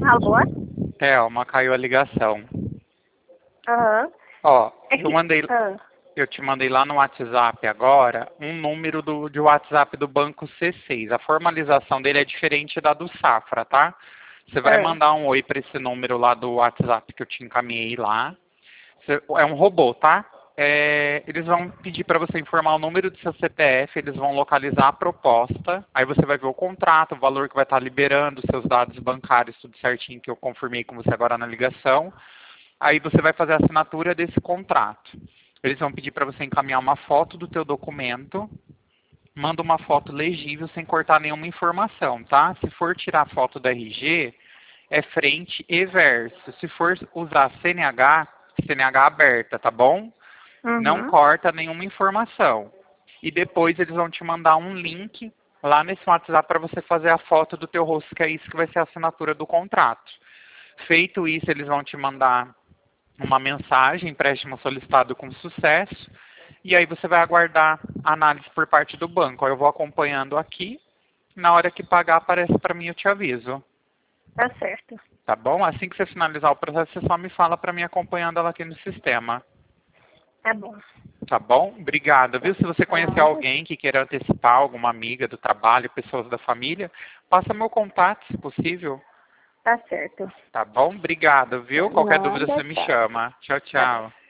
Alô? Thelma, caiu a ligação. Aham. Ó, É que... Ah, eu te mandei lá no WhatsApp agora um número de WhatsApp do Banco C6. A formalização dele é diferente da do Safra, tá? Você vai ah, mandar um oi para esse número lá do WhatsApp que eu te encaminhei lá. É um robô, tá? Eles vão pedir para você informar o número do seu CPF, eles vão localizar a proposta, aí você vai ver o contrato, o valor que vai estar liberando, seus dados bancários, tudo certinho que eu confirmei com você agora na ligação. Aí você vai fazer a assinatura desse contrato. Eles vão pedir para você encaminhar uma foto do teu documento, manda uma foto legível sem cortar nenhuma informação, tá? Se for tirar foto da RG, é frente e verso. Se for usar CNH, CNH aberta, tá bom? Não uhum. corta nenhuma informação. E depois eles vão te mandar um link lá nesse WhatsApp para você fazer a foto do teu rosto, que é isso que vai ser a assinatura do contrato. Feito isso, eles vão te mandar uma mensagem, empréstimo solicitado com sucesso, e aí você vai aguardar a análise por parte do banco. Aí eu vou acompanhando aqui, na hora que pagar aparece para mim, eu te aviso. Tá certo. Tá bom? Assim que você finalizar o processo, você só me fala para mim acompanhando ela aqui no sistema. Tá bom. Tá bom? Obrigado, viu? Se você conhecer Nada. alguém que queira antecipar, alguma amiga do trabalho, pessoas da família, passa meu contato, se possível. Tá certo. Tá bom? Obrigado, viu? Qualquer dúvida Nada, você me tchau. chama. Tchau, Tá bom. tchau.